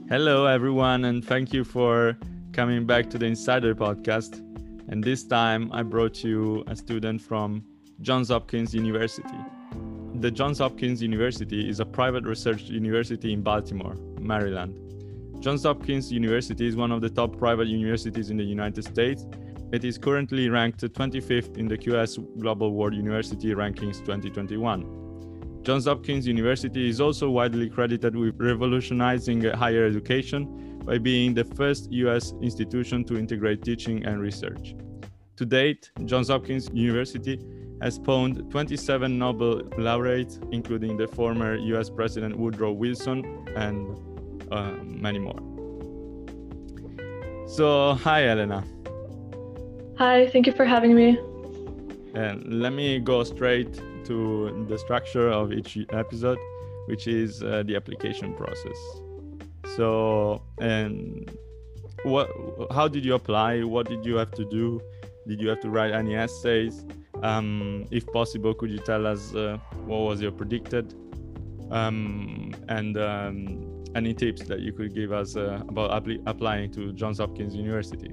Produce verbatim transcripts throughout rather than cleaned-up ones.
Hello, everyone, and thank you for coming back to the Insider Podcast. And this time I brought you a student from Johns Hopkins University. The Johns Hopkins University is a private research university in Baltimore, Maryland. Johns Hopkins University is one of the top private universities in the United States. It is currently ranked twenty-fifth in the Q S Global World University Rankings twenty twenty-one. Johns Hopkins University is also widely credited with revolutionizing higher education by being the first U S institution to integrate teaching and research. To date, Johns Hopkins University has spawned twenty-seven Nobel laureates, including the former U S President Woodrow Wilson and uh, many more. So, hi, Elena. Hi, thank you for having me. And let me go straight to the structure of each episode, which is uh, the application process. So, and what? How did you apply? What did you have to do? Did you have to write any essays? Um, if possible, could you tell us uh, what was your predicted? Um, and um, any tips that you could give us uh, about apply- applying to Johns Hopkins University?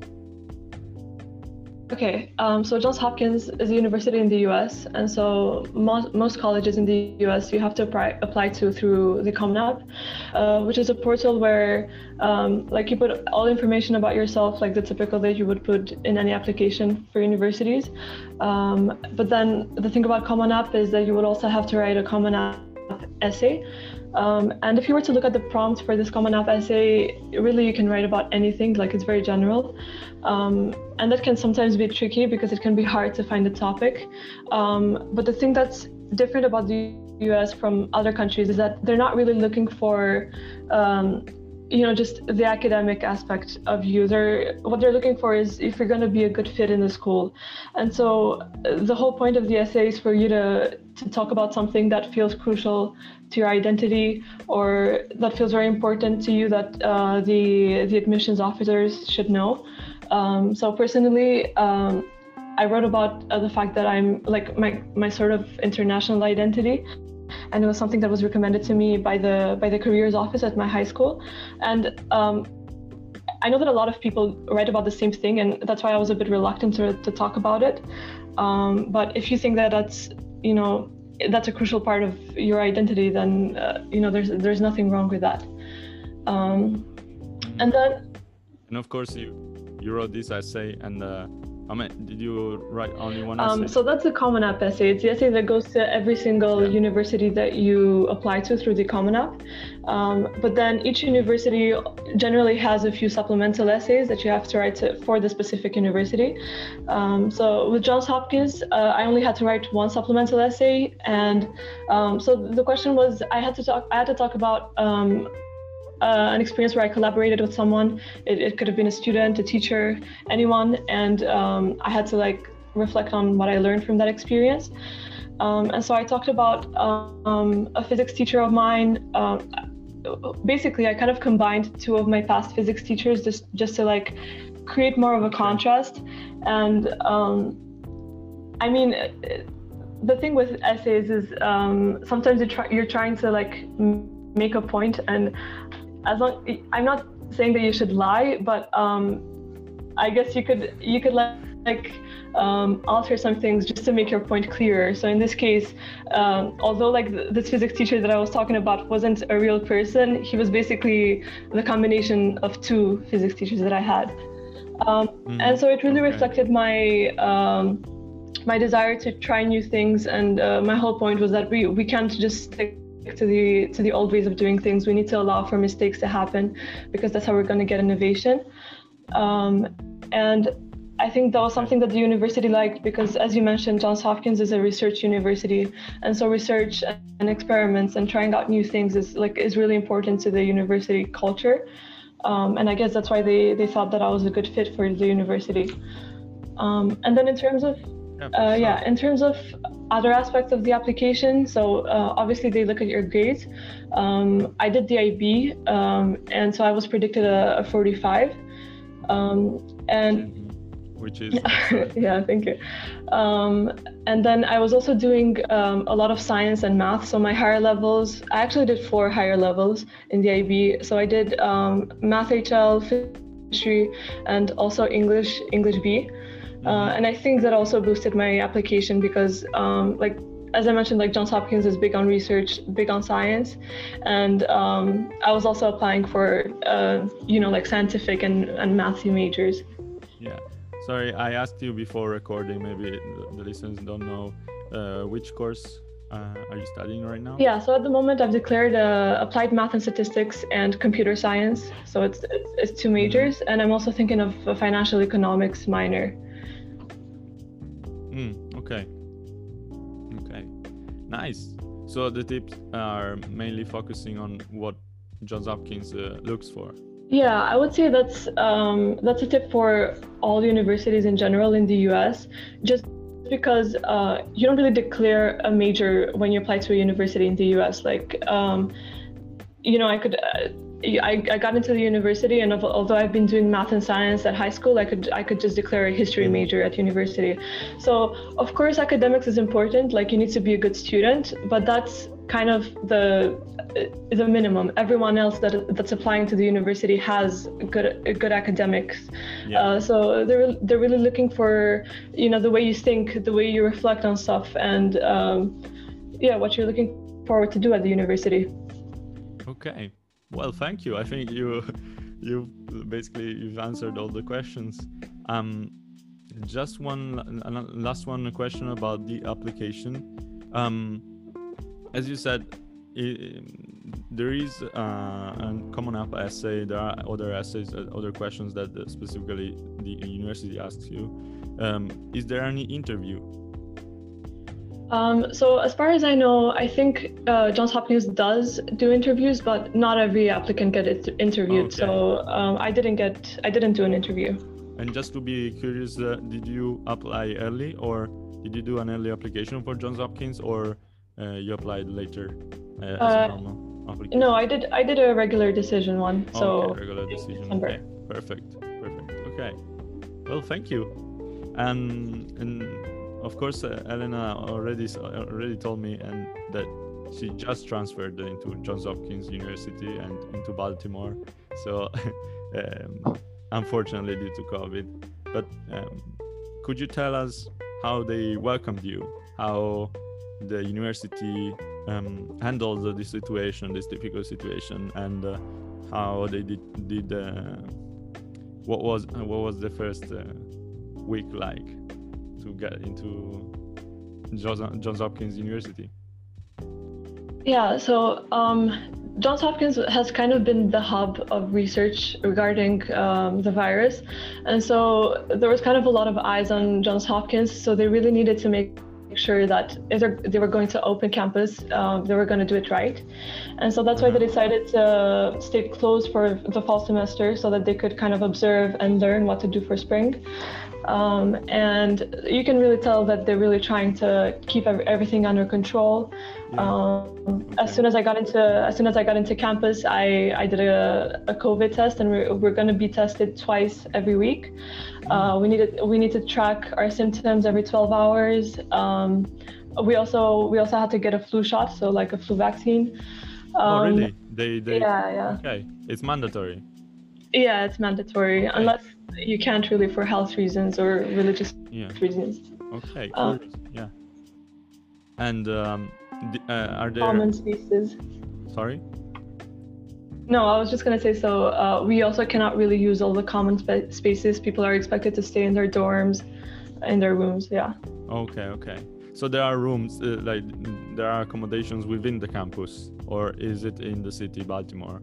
Okay, um, so Johns Hopkins is a university in the U S, and so most, most colleges in the U S you have to apply, apply to through the Common App, uh, which is a portal where um, like you put all information about yourself, like the typical that you would put in any application for universities. Um, but then the thing about Common App is that you would also have to write a Common App essay. Um, and if you were to look at the prompt for this Common App essay, really you can write about anything, like it's very general. Um, and that can sometimes be tricky because it can be hard to find a topic. Um, but the thing that's different about the U S from other countries is that they're not really looking for um, you know, just the academic aspect of you. They're, what they're looking for is if you're going to be a good fit in the school. And so the whole point of the essay is for you to, to talk about something that feels crucial to your identity or that feels very important to you that uh, the, the admissions officers should know. Um, so personally, um, I wrote about uh, the fact that I'm like my, my sort of international identity. And it was something that was recommended to me by the by the careers office at my high school. And um, I know that a lot of people write about the same thing, and that's why I was a bit reluctant to, to talk about it. Um, but if you think that that's, you know, that's a crucial part of your identity, then, uh, you know, there's there's nothing wrong with that. Um, and then... And of course, you, you wrote this essay, and uh, I mean, did you write only one Um, essay? so that's the Common App essay. It's the essay that goes to every single yeah. university that you apply to through the Common App. Um, but then each university generally has a few supplemental essays that you have to write to, for the specific university. Um, so with Johns Hopkins, uh, I only had to write one supplemental essay. And um, so the question was, I had to talk, I had to talk about um, Uh, an experience where I collaborated with someone. It, it could have been a student, a teacher, anyone, and um, I had to like reflect on what I learned from that experience. Um, and so I talked about um, a physics teacher of mine. Um, basically, I kind of combined two of my past physics teachers just just to like create more of a contrast. And um, I mean, the thing with essays is um, sometimes you try, you're trying to like make a point, and as long, I'm not saying that you should lie, but um, I guess you could you could like, like um, alter some things just to make your point clearer. So in this case, um, although like this physics teacher that I was talking about wasn't a real person, he was basically the combination of two physics teachers that I had, um, mm, and so it really okay. reflected my um, my desire to try new things. And uh, my whole point was that we we can't just stick to the to the old ways of doing things. We need to allow for mistakes to happen because that's how we're going to get innovation. Um, and I think that was something that the university liked because, as you mentioned, Johns Hopkins is a research university, and so research and experiments and trying out new things is like is really important to the university culture. Um, and I guess that's why they they thought that I was a good fit for the university. Um, and then in terms of Uh, yeah, in terms of other aspects of the application, so uh, obviously they look at your grades. Um, I did the I B, um, and so I was predicted a, a forty-five. Um, and which is excellent. Yeah, thank you. Um, and then I was also doing um, a lot of science and math. So my higher levels, I actually did four higher levels in the I B. So I did um, Math H L, history, and also English, English B. Mm-hmm. Uh, and I think that also boosted my application because, um, like, as I mentioned, like Johns Hopkins is big on research, big on science, and um, I was also applying for, uh, you know, like scientific and, and mathy majors. Yeah. Sorry, I asked you before recording, maybe the listeners don't know, uh, which course uh, are you studying right now? Yeah, so at the moment I've declared uh, applied math and statistics and computer science. So it's it's, it's two majors, mm-hmm. and I'm also thinking of a financial economics minor. Mm, okay. Okay. Nice. So the tips are mainly focusing on what Johns Hopkins uh, looks for. Yeah, I would say that's um, that's a tip for all universities in general in the U S, just because uh, you don't really declare a major when you apply to a university in the U S. Like, um, you know, I could, uh, I, I got into the university, and although I've been doing math and science at high school, I could I could just declare a history major at university. So of course academics is important, like you need to be a good student, but that's kind of the the minimum. Everyone else that that's applying to the university has good good academics. Yeah. Uh, so they're they're really looking for, you know, the way you think, the way you reflect on stuff, and um, yeah, what you're looking forward to do at the university. Okay. Well, thank you. I think you you basically you've answered all the questions. Um, just one last one question about the application. Um, as you said, it, there is uh, a Common App essay. There are other essays, other questions that specifically the university asks you. Um, is there any interview? Um, so as far as I know, I think uh, Johns Hopkins does do interviews, but not every applicant gets interviewed. Okay. So um, I didn't get, I didn't do an interview. And just to be curious, uh, did you apply early, or did you do an early application for Johns Hopkins, or uh, you applied later uh, as uh, a normal application? No, I did. I did a regular decision one. So okay, regular decision. Okay, perfect, perfect. Okay. Well, thank you. And and. Of course, uh, Elena already already told me and that she just transferred into Johns Hopkins University and into Baltimore. So, um, unfortunately, due to COVID. But um, could you tell us how they welcomed you? How the university um, handled this situation, this difficult situation, and uh, how they did did uh, what was what was the first uh, week like to get into Johns Hopkins University? Yeah, so um, Johns Hopkins has kind of been the hub of research regarding um, the virus. And so there was kind of a lot of eyes on Johns Hopkins. So they really needed to make sure that if they were going to open campus, um, they were going to do it right. And so that's why they decided to stay closed for the fall semester so that they could kind of observe and learn what to do for spring. Um, and you can really tell that they're really trying to keep everything under control. Yeah. Um, okay. As soon as I got into as soon as I got into campus, I, I did a, a COVID test, and we're, we're going to be tested twice every week. Mm. Uh, we needed we need to track our symptoms every twelve hours. Um, we also we also had to get a flu shot, so like a flu vaccine. Um, oh really? They they yeah yeah. Okay, it's mandatory. Yeah, it's mandatory, okay. Unless you can't really for health reasons or religious yeah. reasons. Okay, cool. Um, yeah. And um, uh, are there common spaces? Sorry? No, I was just gonna say. So uh, we also cannot really use all the common spa- spaces. People are expected to stay in their dorms, in their rooms. Yeah. Okay, okay. So there are rooms, uh, like there are accommodations within the campus, or is it in the city, Baltimore?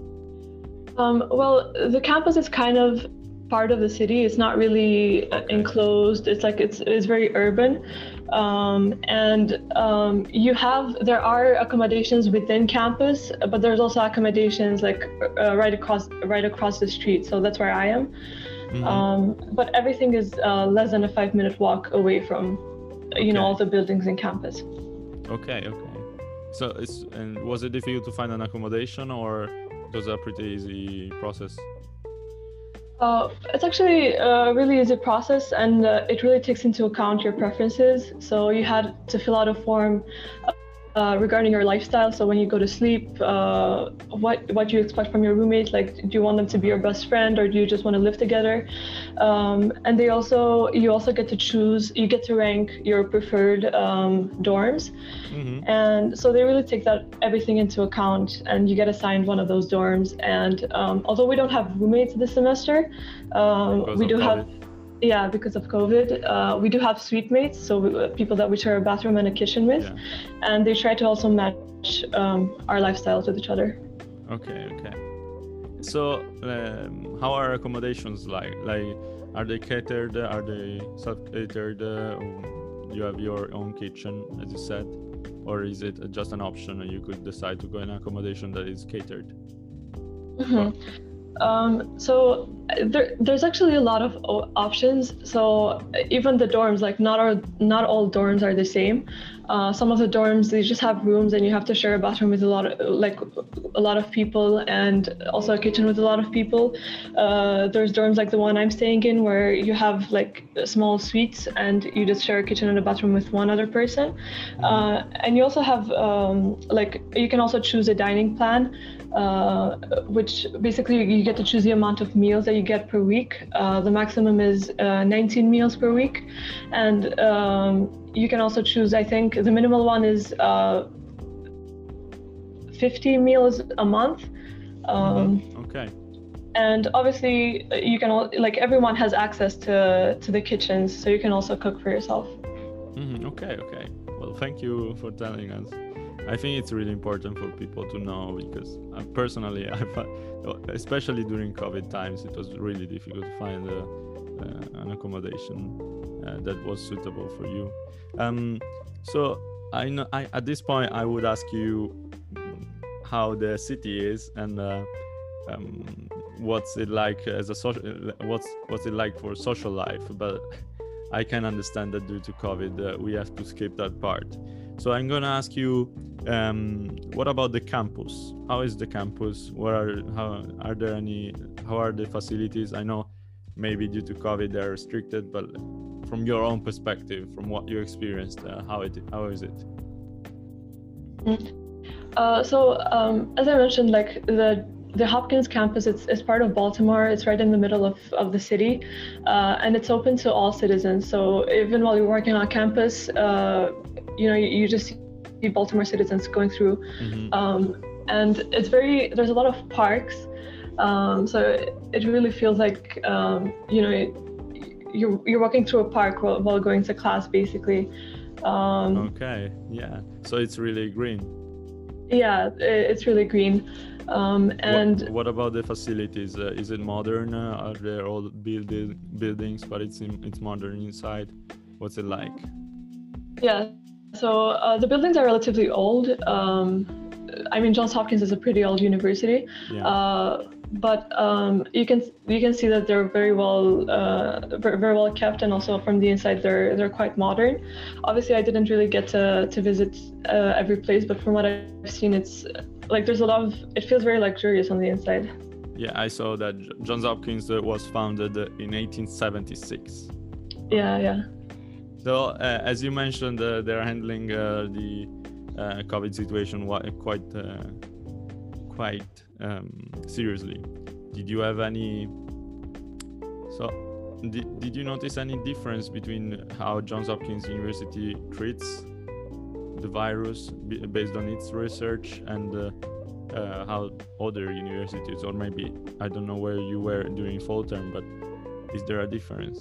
Um, well, the campus is kind of part of the city. It's not really okay. enclosed. It's like it's it's very urban, um, and um, you have there are accommodations within campus, but there's also accommodations like uh, right across right across the street. So that's where I am. Mm-hmm. Um, but everything is uh, less than a five minute walk away from, you okay. know, all the buildings in campus. Okay, okay. So it's and was it difficult to find an accommodation, or it was a pretty easy process? Uh, it's actually a really easy process, and uh, it really takes into account your preferences. So you had to fill out a form uh, regarding your lifestyle. So when you go to sleep, uh, what what do you expect from your roommate? Like, do you want them to be your best friend, or do you just want to live together? Um, and they also you also get to choose. You get to rank your preferred um, dorms, mm-hmm. and so they really take that everything into account. And you get assigned one of those dorms. And um, although we don't have roommates this semester, um, we do have. Yeah, because of COVID, uh, we do have suite mates, so we, people that we share a bathroom and a kitchen with, yeah. and they try to also match um, our lifestyles with each other. Okay, okay. So, um, how are accommodations like? Like, are they catered? Are they self-catered? Uh, you have your own kitchen, as you said, or is it just an option and you could decide to go in accommodation that is catered? Mm-hmm. Well, Um, so there, there's actually a lot of options. So even the dorms, like not all, not all dorms are the same. Uh, some of the dorms, they just have rooms and you have to share a bathroom with a lot of, like a lot of people, and also a kitchen with a lot of people. Uh, there's dorms like the one I'm staying in where you have like small suites and you just share a kitchen and a bathroom with one other person. Uh, and you also have um, like, you can also choose a dining plan. Uh, which basically you get to choose the amount of meals that you get per week. Uh, the maximum is uh, nineteen meals per week. And um, you can also choose, I think, the minimal one is uh, fifty meals a month. Um, mm-hmm. Okay. And obviously you can, all, like everyone has access to, to the kitchens, so you can also cook for yourself. Mm-hmm. Okay, okay. Well, thank you for telling us. I think it's really important for people to know, because uh, personally, I find, especially during COVID times, it was really difficult to find a, uh, an accommodation uh, that was suitable for you. Um, so I know I, at this point, I would ask you how the city is and uh, um, what's it like as a social, what's what's it like for social life. But I can understand that due to COVID, uh, we have to skip that part. So I'm gonna ask you, um, what about the campus? How is the campus? What are how are there any? How are the facilities? I know maybe due to COVID they're restricted, but from your own perspective, from what you experienced, uh, how it how is it? Uh, so um, as I mentioned, like the the Hopkins campus, it's, it's part of Baltimore. It's right in the middle of, of the city, uh, and it's open to all citizens. So even while you're working on campus, uh, you know, you, you just see Baltimore citizens going through. Mm-hmm. Um, and it's very, there's a lot of parks. Um, so it, it really feels like, um, you know, it, you're, you're walking through a park while, while going to class, basically. Um, okay, yeah. So it's really green. Yeah, it, it's really green. Um, and what, what about the facilities? Uh, is it modern? Uh, are there all build- buildings, but it's in, it's modern inside? What's it like? Yeah, so uh, the buildings are relatively old. Um, I mean, Johns Hopkins is a pretty old university, yeah. uh, but um, you can you can see that they're very well uh, very, very well kept, and also from the inside they're they're quite modern. Obviously, I didn't really get to to visit uh, every place, but from what I've seen, it's like there's a lot of, it feels very luxurious on the inside. Yeah, I saw that Johns Hopkins was founded in eighteen seventy-six. Yeah, yeah. So uh, as you mentioned, uh, they're handling uh, the uh, COVID situation quite uh, quite um, seriously. Did you have any? So did did you notice any difference between how Johns Hopkins University treats the virus based on its research and uh, uh, how other universities, or maybe I don't know where you were during fall term, but is there a difference?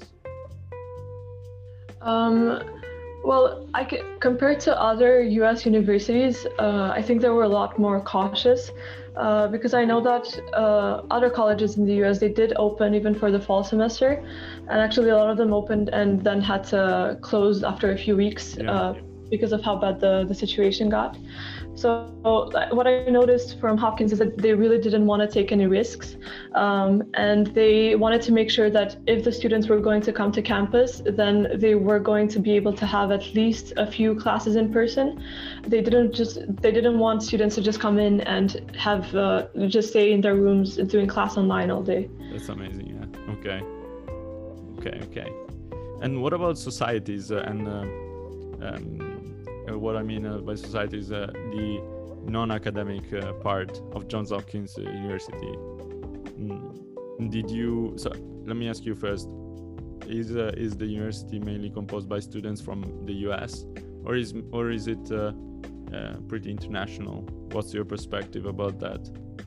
Um, well, I c- compared to other U S universities, uh, I think they were a lot more cautious uh, because I know that uh, other colleges in the U S, they did open even for the fall semester, and actually a lot of them opened and then had to close after a few weeks. Yeah. Uh, because of how bad the, the situation got. So what I noticed from Hopkins is that they really didn't want to take any risks. Um, and they wanted to make sure that if the students were going to come to campus, then they were going to be able to have at least a few classes in person. They didn't just, they didn't want students to just come in and have, uh, just stay in their rooms doing class online all day. That's amazing, yeah. Okay. Okay, okay. And what about societies uh, and uh, um, Uh, what I mean uh, by society is uh, the non-academic uh, part of Johns Hopkins uh, University. Mm. Did you? So let me ask you first: Is uh, is the university mainly composed by students from the U S, or is or is it uh, uh, pretty international? What's your perspective about that?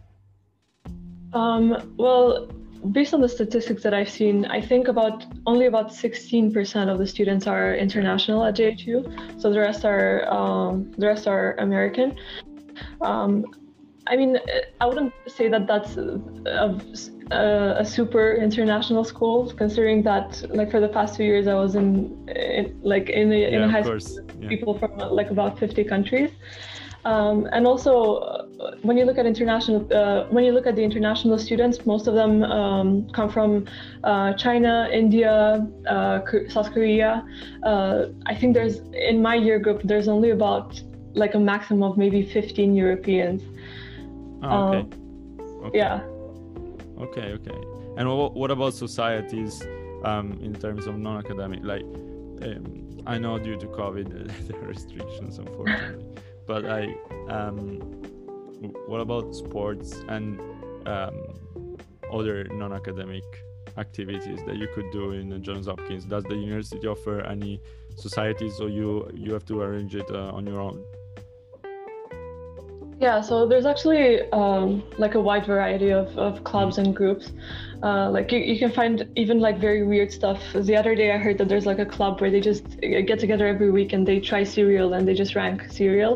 Um, well. Based on the statistics that I've seen, I think about only about sixteen percent of the students are international at J H U. So the rest are um, the rest are American. Um, I mean, I wouldn't say that that's a, a, a super international school, considering that like for the past two years I was in, in like in a, yeah, in a high school with yeah. people from like about fifty countries. Um, and also, uh, when you look at international, uh, when you look at the international students, most of them um, come from uh, China, India, uh, South Korea. Uh, I think there's in my year group, there's only about like a maximum of maybe fifteen Europeans. Oh, okay. Um, okay. Yeah. Okay. Okay. And what, what about societies um, in terms of non-academic? Like, um, I know due to COVID, there are restrictions, unfortunately. But I, um, what about sports and um, other non-academic activities that you could do in Johns Hopkins? Does the university offer any societies, or you you have to arrange it uh, on your own? Yeah, so there's actually um, like a wide variety of, of clubs and groups. Uh, like you, you can find even like very weird stuff. The other day I heard that there's like a club where they just get together every week and they try cereal and they just rank cereal.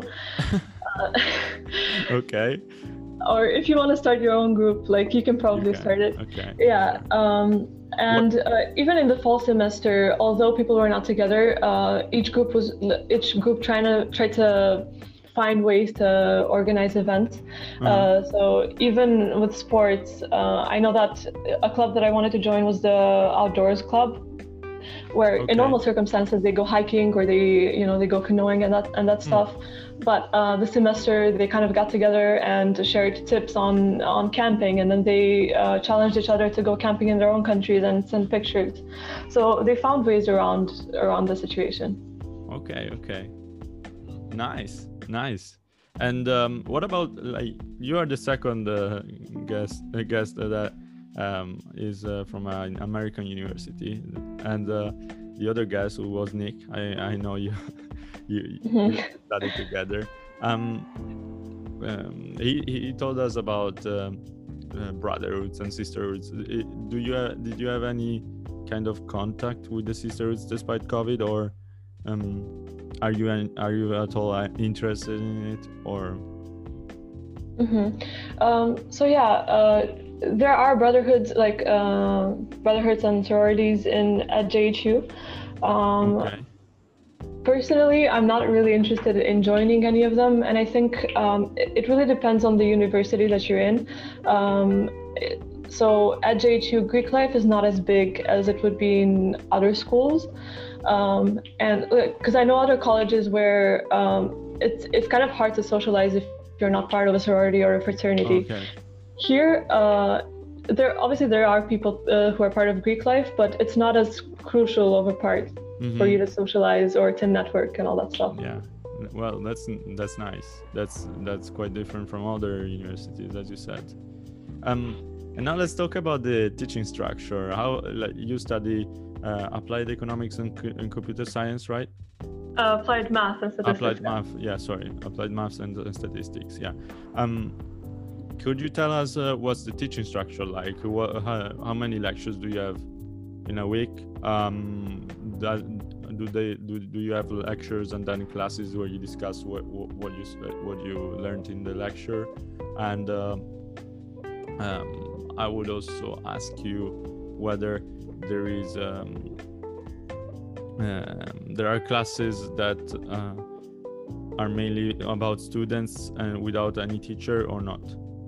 uh, okay. Or if you want to start your own group, like you can probably you can. start it. Okay. Yeah. Um, and uh, even in the fall semester, although people were not together, uh, each group was each group trying to try to find ways to organize events. Mm-hmm. Uh, so even with sports, uh, I know that a club that I wanted to join was the Outdoors Club, where okay. in normal circumstances they go hiking or they, you know, they go canoeing and that and that mm. stuff. But uh, this semester they kind of got together and shared tips on on camping, and then they uh, challenged each other to go camping in their own countries and send pictures. So they found ways around around the situation. Okay. Okay. Nice. Nice. And um, what about, like, you are the second uh, guest uh, guest that um, is uh, from an American university, and uh, the other guest who was Nick. I, I know you you, mm-hmm. you studied together. Um, um, he he told us about uh, uh, brotherhoods and sisterhoods. Do you uh, did you have any kind of contact with the sisterhoods despite COVID, or um, Are you are you at all interested in it, or? Mm-hmm. Um, so yeah, uh, there are brotherhoods like uh, brotherhoods and sororities in at J H U. Um, okay. Personally, I'm not really interested in joining any of them, and I think um, it, it really depends on the university that you're in. Um, it, so at J H U, Greek life is not as big as it would be in other schools. Um, and because I know other colleges where um, it's it's kind of hard to socialize if you're not part of a sorority or a fraternity. Okay. Here, uh, there obviously there are people uh, who are part of Greek life, but it's not as crucial of a part mm-hmm. for you to socialize or to network and all that stuff. Yeah, well, that's that's nice. That's that's quite different from other universities, as you said. Um, and now let's talk about the teaching structure. How, like, you study uh, applied economics and, co- and computer science, right? Uh, applied math and statistics. Applied yeah. math, yeah, sorry, applied maths and, and statistics, yeah. Um, could you tell us uh, what's the teaching structure like? What, how, how many lectures do you have in a week? Um, that, do they do, do you have lectures and then classes where you discuss what what you what you learned in the lecture? And uh, um, I would also ask you whether there is um, um, there are classes that uh, are mainly about students and without any teacher or not?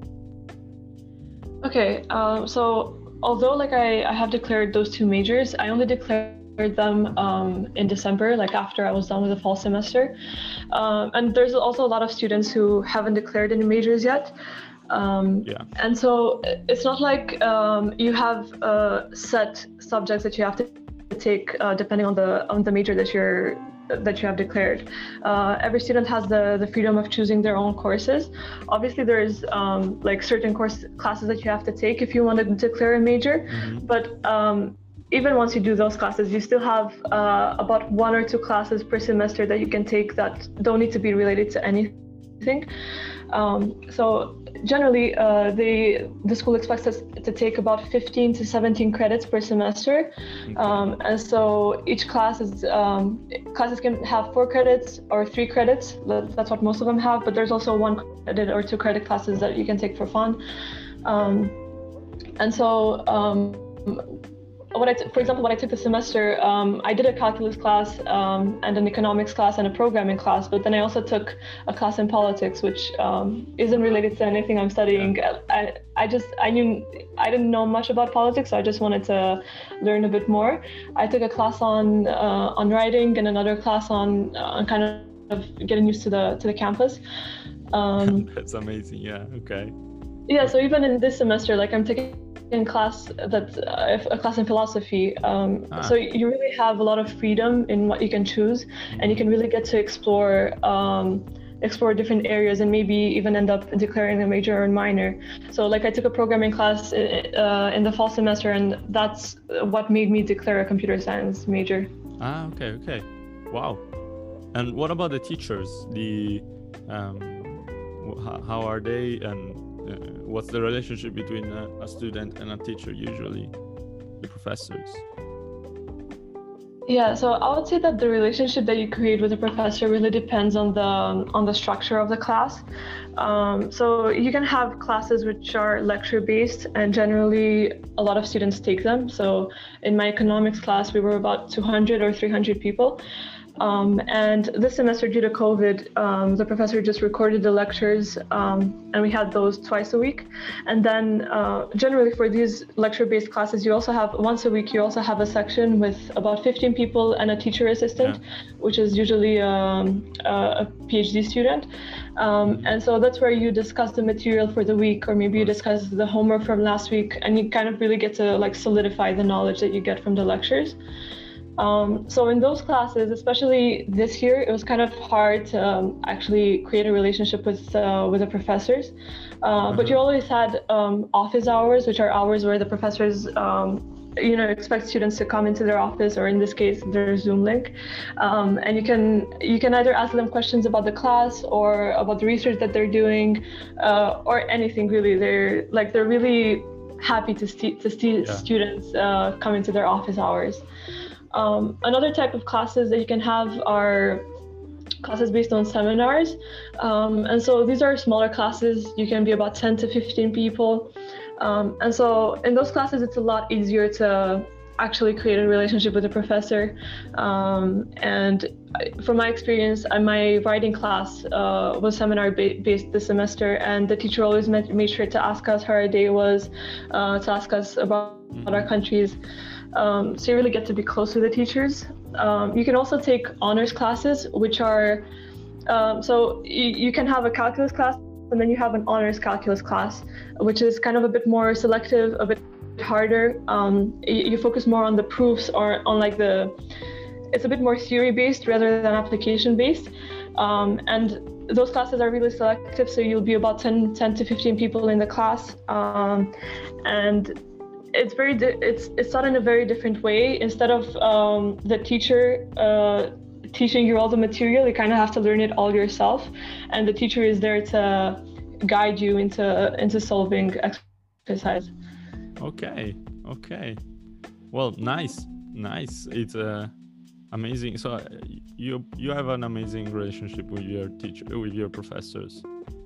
Okay, um, so although like I, I have declared those two majors, I only declared them um, in December, like after I was done with the fall semester. Um, and there's also a lot of students who haven't declared any majors yet. Um, yeah. And so it's not like um, you have uh, set subjects that you have to take uh, depending on the on the major that you're that you have declared. Uh, every student has the, the freedom of choosing their own courses. Obviously, there's um, like certain course classes that you have to take if you want to declare a major. Mm-hmm. But um, even once you do those classes, you still have uh, about one or two classes per semester that you can take that don't need to be related to anything. Um, so generally, uh, they, the school expects us to take about fifteen to seventeen credits per semester. Um, and so each class is, um, classes can have four credits or three credits. That's what most of them have, but there's also one credit or two credit classes that you can take for fun. Um, and so, um, What I t- for example, when I took the semester, um, I did a calculus class um, and an economics class and a programming class, but then I also took a class in politics, which um, isn't related to anything I'm studying. I, I just, I knew, I didn't know much about politics, so I just wanted to learn a bit more. I took a class on uh, on writing and another class on uh, kind of getting used to the to the campus. Um, That's amazing. Yeah. Okay. Yeah. So even in this semester, like I'm taking in class that's uh, a class in philosophy, um, ah. so you really have a lot of freedom in what you can choose, and you can really get to explore um, explore different areas and maybe even end up declaring a major or a minor. So like I took a programming class uh, in the fall semester, and that's what made me declare a computer science major. Ah, okay, okay, wow. And what about the teachers? The um, how are they, and Uh, what's the relationship between a, a student and a teacher usually, the professors? Yeah, so I would say that the relationship that you create with a professor really depends on the on the structure of the class. Um, so you can have classes which are lecture based, and generally a lot of students take them. So in my economics class, we were about two hundred or three hundred people. Um, and this semester, due to COVID, um, the professor just recorded the lectures, um, and we had those twice a week. And then uh, generally for these lecture-based classes, you also have, once a week, you also have a section with about fifteen people and a teacher assistant, yeah. which is usually um, a PhD student. Um, and so that's where you discuss the material for the week, or maybe you discuss the homework from last week, and you kind of really get to like solidify the knowledge that you get from the lectures. Um, so in those classes, especially this year, it was kind of hard to um, actually create a relationship with uh, with the professors. Uh, mm-hmm. But you always had um, office hours, which are hours where the professors, um, you know, expect students to come into their office, or in this case, their Zoom link, um, and you can you can either ask them questions about the class or about the research that they're doing, uh, or anything really. They're like they're really happy to see to see yeah. students uh, come into their office hours. Um, another type of classes that you can have are classes based on seminars. Um, and so these are smaller classes. You can be about ten to fifteen people. Um, and so in those classes, it's a lot easier to actually create a relationship with a professor. Um, and from my experience, my writing class uh, was seminar ba- based this semester, and the teacher always made, made sure to ask us how our day was, uh, to ask us about, about our countries. Um, so you really get to be close to the teachers. Um, you can also take honors classes, which are, um, so you, you can have a calculus class, and then you have an honors calculus class, which is kind of a bit more selective, a bit harder. Um, you, you focus more on the proofs, or on like the, it's a bit more theory based rather than application based. Um, and those classes are really selective, so you'll be about ten, ten to fifteen people in the class. Um, and It's very di- it's it's taught in a very different way. Instead of um, the teacher uh, teaching you all the material, you kind of have to learn it all yourself, and the teacher is there to guide you into into solving exercise. Okay, okay. Well, nice, nice. It's uh, amazing. So you you have an amazing relationship with your teacher, with your professors.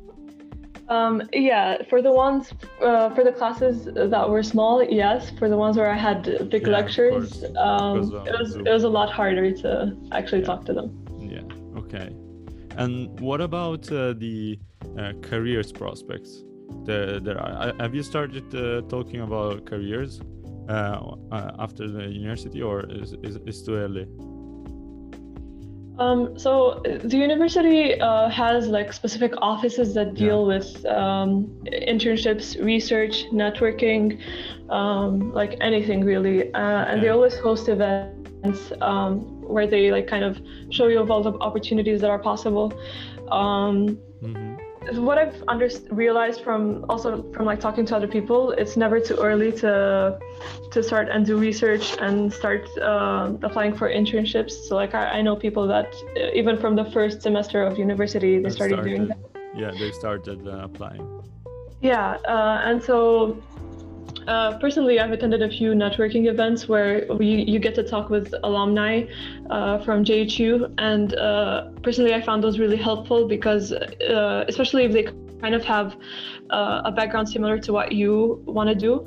Um, yeah, for the ones, uh, for the classes that were small, yes. For the ones where I had big yeah, lectures, um, because, uh, it was Zoom. It was a lot harder to actually yeah. talk to them. Yeah. Okay. And what about uh, the uh, careers prospects? The, there are, have you started uh, talking about careers uh, uh, after the university, or is is is too early? Um, so the university uh, has like specific offices that deal yeah. with um, internships, research, networking, um, like anything really, uh, okay. and they always host events um, where they like kind of show you of all the opportunities that are possible. Um, mm-hmm. What I've under- realized from also from like talking to other people, it's never too early to to start and do research and start uh, applying for internships. So like I, I know people that even from the first semester of university they started, started doing that. Yeah, they started uh, applying. Yeah, uh, and so uh, personally, I've attended a few networking events where we, you get to talk with alumni uh, from J H U, and uh, personally, I found those really helpful because, uh, especially if they kind of have uh, a background similar to what you want to do,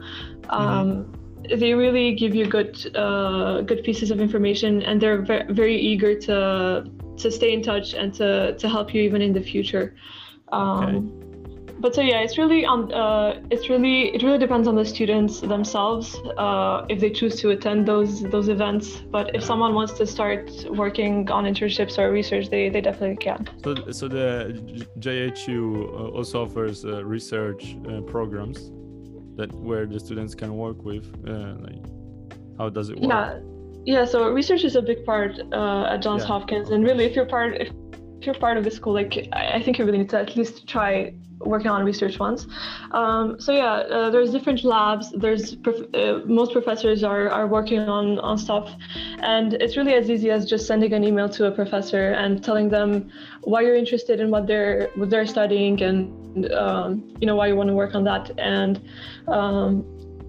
um, mm-hmm. they really give you good, uh, good pieces of information, and they're ve- very eager to to stay in touch and to to help you even in the future. Um, okay. But so yeah, it's really on. Uh, it's really it really depends on the students themselves uh, if they choose to attend those those events. But if someone wants to start working on internships or research, they, they definitely can. So so the J H U also offers uh, research uh, programs that where the students can work with. Uh, like, how does it work? Yeah, yeah. So research is a big part uh, at Johns yeah. Hopkins, and really, if you're part if, if you're part of the school, like I, I think you really need to at least try working on research once. Um, so yeah, uh, there's different labs. There's prof- uh, most professors are, are working on, on stuff, and it's really as easy as just sending an email to a professor and telling them why you're interested in what they're what they're studying, and um, you know why you want to work on that. And um,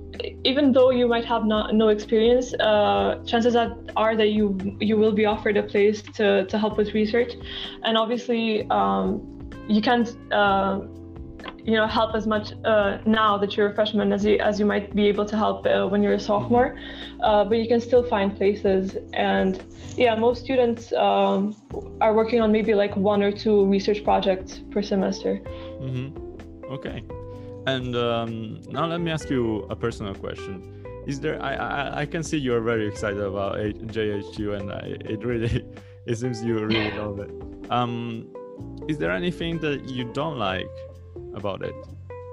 even though you might have not no experience, uh, chances are that you you will be offered a place to to help with research, and obviously um, you can't. Uh, you know, help as much uh, now that you're a freshman as you, as you might be able to help uh, when you're a sophomore, uh, but you can still find places. And yeah, most students um, are working on maybe like one or two research projects per semester. Mm-hmm. Okay. And um, now let me ask you a personal question. Is there, I, I, I can see you're very excited about J H U, and I, it really, it seems you really love it. Um, is there anything that you don't like about it?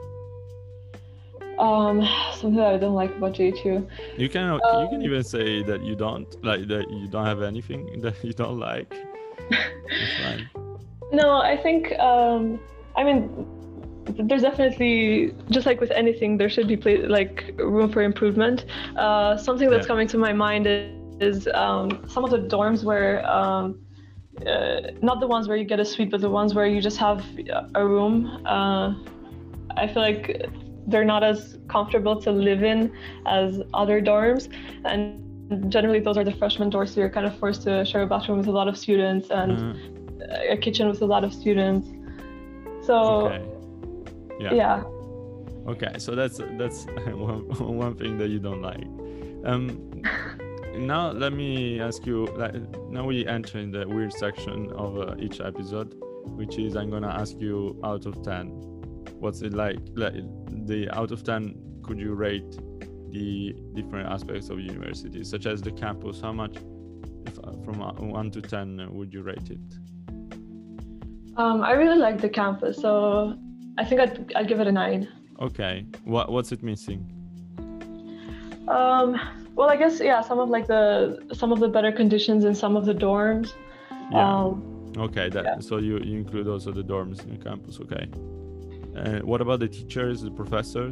Um, something that I don't like about J H U. You can um, you can even say that you don't like that you don't have anything that you don't like. It's fine. No, I think um, I mean there's definitely, just like with anything, there should be play, like room for improvement. Uh, something that's yeah. coming to my mind is, is um, some of the dorms where. Um, Uh, not the ones where you get a suite, but the ones where you just have a room. Uh, I feel like they're not as comfortable to live in as other dorms, and generally those are the freshman dorms, so you're kind of forced to share a bathroom with a lot of students and mm. a kitchen with a lot of students. So okay. yeah. yeah. Okay, so that's that's one, one thing that you don't like. Um, Now let me ask you, like, now we enter in the weird section of uh, each episode, which is I'm gonna ask you out of ten, what's it like, like the out of ten, could you rate the different aspects of university, such as the campus? How much, if, uh, from one to ten, uh, would you rate it? Um, I really like the campus, so I think I'd, I'd give it a nine. Okay, what what's it missing? Um, Well, I guess, yeah, some of like the some of the better conditions in some of the dorms. Yeah. Um, okay. That yeah. So you, you include also the dorms in the campus. Okay. Uh, what about the teachers, the professors?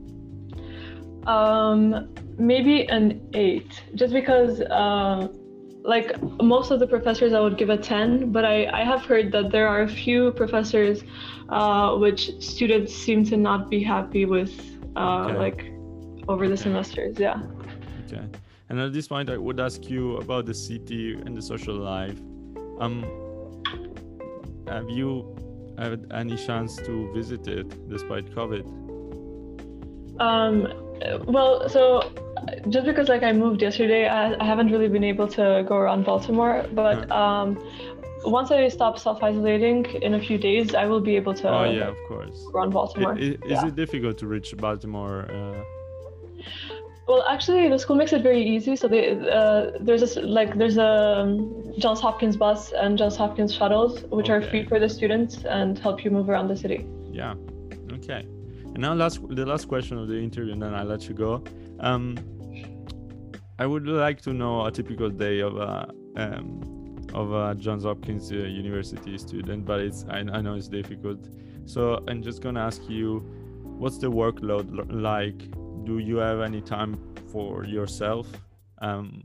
Um, maybe an eight, just because uh, like most of the professors I would give a ten, but I, I have heard that there are a few professors uh, which students seem to not be happy with uh, okay. like over the okay. semesters. Yeah. Okay. And at this point, I would ask you about the city and the social life. Um, have you had any chance to visit it despite COVID? Um, well, so just because like I moved yesterday, I, I haven't really been able to go around Baltimore. But huh. um, once I stop self-isolating in a few days, I will be able to. Oh yeah, of course. Around Baltimore. Is, is yeah. it difficult to reach Baltimore? Uh... Well, actually, the school makes it very easy. So they, uh, there's a, like there's a um, Johns Hopkins bus and Johns Hopkins shuttles, which okay. are free for the students and help you move around the city. Yeah. Okay. And now, last the last question of the interview, and then I'll let you go. Um, I would like to know a typical day of a um, of a Johns Hopkins uh, University student, but it's I, I know it's difficult. So I'm just gonna ask you, what's the workload l- like? Do you have any time for yourself? Um,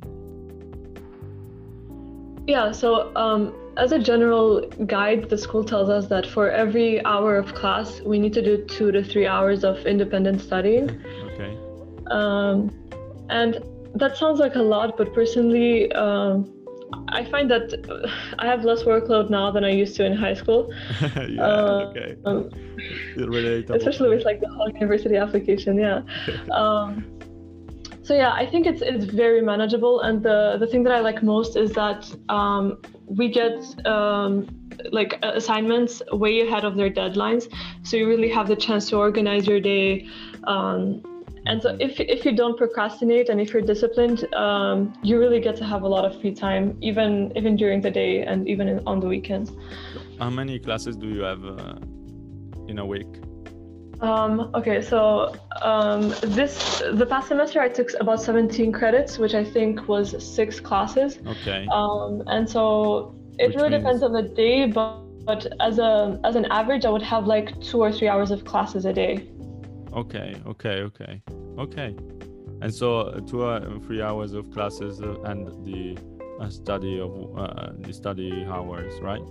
yeah, so um, as a general guide, the school tells us that for every hour of class, we need to do two to three hours of independent studying. Okay. Um, and that sounds like a lot, but personally, um, I find that I have less workload now than I used to in high school. yeah, uh, okay. Um, Relatable. Especially with like the whole university application, yeah. um, so yeah, I think it's it's very manageable, and the the thing that I like most is that um, we get um, like assignments way ahead of their deadlines, so you really have the chance to organize your day. Um, And so if if you don't procrastinate and if you're disciplined, um, you really get to have a lot of free time, even even during the day and even in, on the weekends. How many classes do you have uh, in a week? Um, okay, so um, this the past semester I took about seventeen credits, which I think was six classes. Okay. Um, and so it Which really means... depends on the day, but but as a as an average, I would have like two or three hours of classes a day. Okay, okay, okay, okay. And so uh, two or uh, three hours of classes uh, and the uh, study of uh, the study hours, right?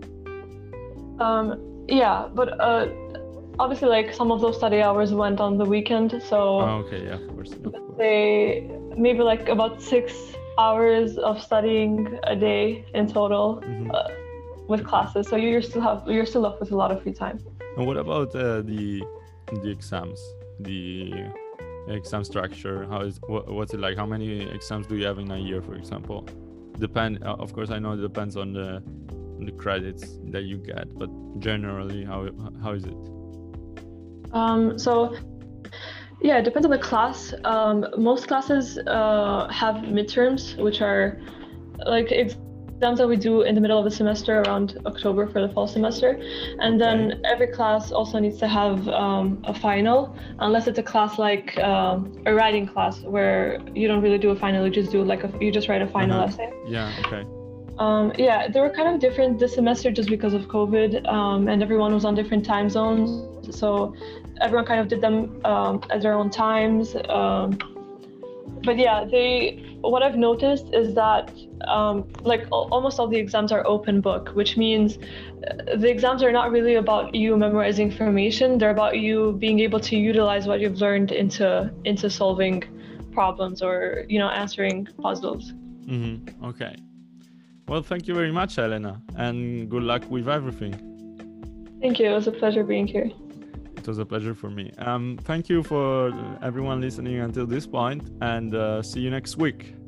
Um, yeah, but uh, obviously, like some of those study hours went on the weekend, so. Oh, okay, yeah, of course. Of course. Say maybe like about six hours of studying a day in total mm-hmm. uh, with classes. So you're still have you're still left with a lot of free time. And what about uh, the the exams, the exam structure? How is what, what's it like? How many exams do you have in a year, for example? Depend uh, of course I know it depends on the on the credits that you get, but generally how how is it? Um so yeah, it depends on the class. Um most classes uh have midterms, which are like exams that we do in the middle of the semester around October for the fall semester, and then okay. every class also needs to have um, a final, unless it's a class like um, a writing class where you don't really do a final, you just do like a, you just write a final uh-huh. essay. Yeah, okay. Um, yeah, they were kind of different this semester just because of COVID, um, and everyone was on different time zones, so everyone kind of did them um, at their own times. Um, but yeah, they. What I've noticed is that um, like al- almost all the exams are open book, which means the exams are not really about you memorizing information. They're about you being able to utilize what you've learned into into solving problems or, you know, answering puzzles. Mm-hmm. Okay. Well, thank you very much, Elena, and good luck with everything. Thank you. It was a pleasure being here. It was a pleasure for me. Um, thank you for everyone listening until this point, and uh, see you next week.